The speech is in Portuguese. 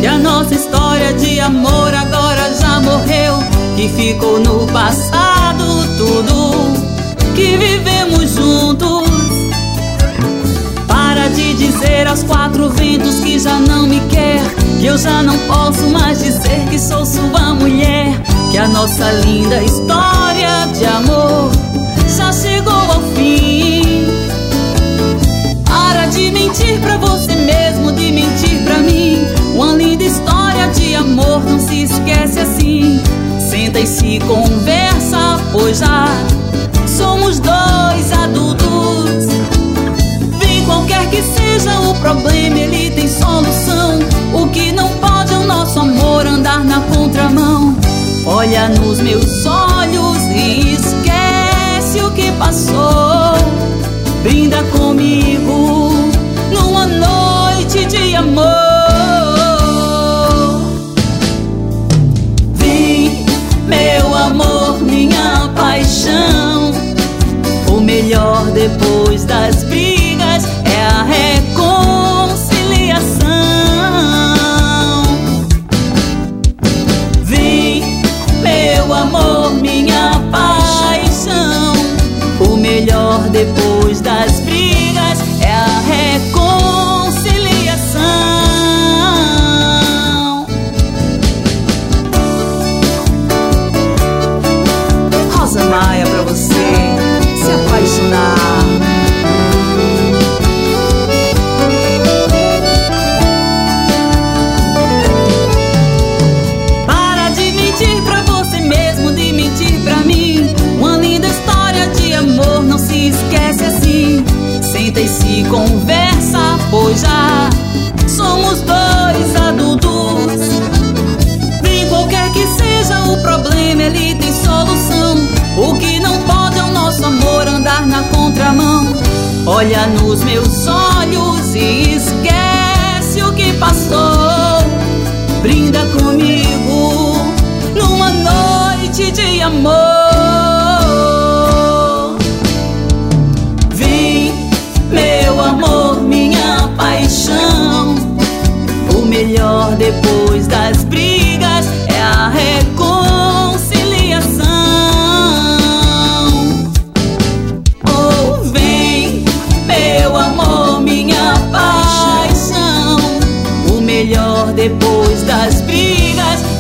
que a nossa história de amor agora já morreu, que ficou no passado tudo que vivemos juntos. Para de dizer aos quatro ventos que já não me quer, que eu já não posso mais dizer que sou sua mulher, que a nossa linda história de amor já chegou ao fim. Para de mentir pra você mesmo, de mentir pra mim. Uma linda história de amor não se esquece assim. Senta e se conversa, pois já somos dois adultos. Vem, qualquer que seja o problema, ele tem solução. O que não pode é o nosso amor andar na contramão. Olha nos meus olhos e esquece o que passou. Brinda comigo numa noite de amor. Vem, meu amor, minha paixão. O melhor depois das brigas é a reconciliação. Vem, meu amor, minha paixão. O melhor depois das brigas é a reconciliação. Rosa Maia, pra você se apaixonar. Para de mentir pra você mesmo, de mentir pra mim. Uma linda história de amor não se esquece assim. Senta e se conversa, pois já somos dois adultos. Vem, qualquer que seja o problema, ele tem solução. O que não pode é o nosso amor andar na contramão. Olha nos meus olhos e esquece o que passou. Brinda comigo numa noite de amor. Vem, meu amor, minha paixão. O melhor depois das brigas é a reconciliação. Oh, vem, meu amor, minha paixão. O melhor depois das brigas